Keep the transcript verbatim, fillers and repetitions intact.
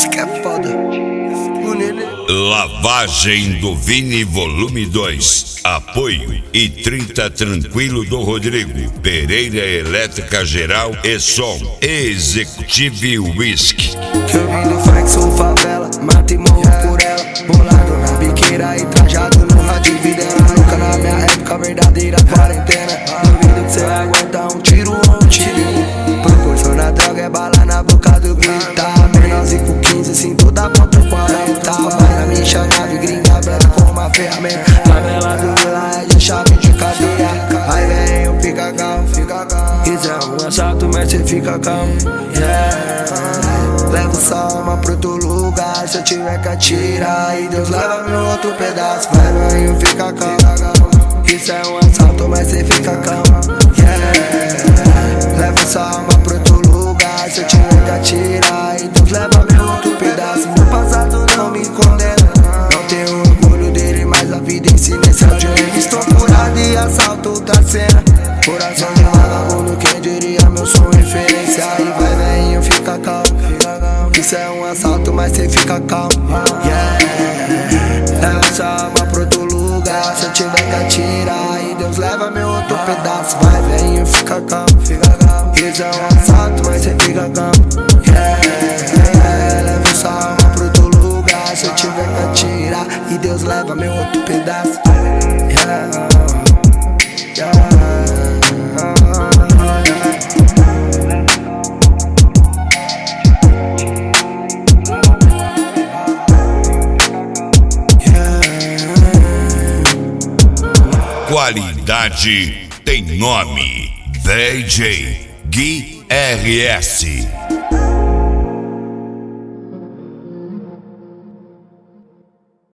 Esse que é foda. O Nenê. Lavagem do Vini Volume dois. Apoio e trinta Tranquilo do Rodrigo. Pereira Elétrica Geral e Som. Executive Whisky. Que eu vim do funk, sou favela. Mato e morro por ela. Bolado na biqueira e trajado no rádio vida. Nunca na minha época, verdadeira quarentena. Duvido que cê aguenta um tiro ou um tirinho. Proporciona droga, é bala na boca do grita. Menorzinho com quinze, assim toda ponta quarenta. Vai na minha nave, gringa branca com uma ferramenta. Favela do Vila é de chave de cadeia. Aí vem, fica calmo, fica calmo. Quiser um assalto, mas cê fica calmo. Yeah. Levo só uma pro outro lugar. Se eu tiver que atirar, e Deus leva meu outro pedaço. Vai, vem, fica calmo. Isso é um assalto, mas cê fica calmo. Yeah. Levo só uma pro outro lugar. Se eu tiver que atirar, e Deus leva meu outro pedaço. Meu passado não me condena. Não tenho orgulho dele, mas a vida ensina esse áudio. Estou curado e assalto outra cena. Coração de vagabundo, quem diria meu som referência. Aí vai, vem, fica calmo. Isso é um assalto, mas cê fica calmo. Yeah. Leva só uma pro outro lugar. Se eu tiver que atirar, e Deus leva meu outro pedaço. Vai, vem, fica calmo. Isso é um assalto, mas cê fica calmo. Yeah. Leva só uma pro outro lugar. Se eu tiver que atirar, e Deus leva meu outro pedaço. Yeah. Yeah. Qualidade tem nome. D J Gui R S.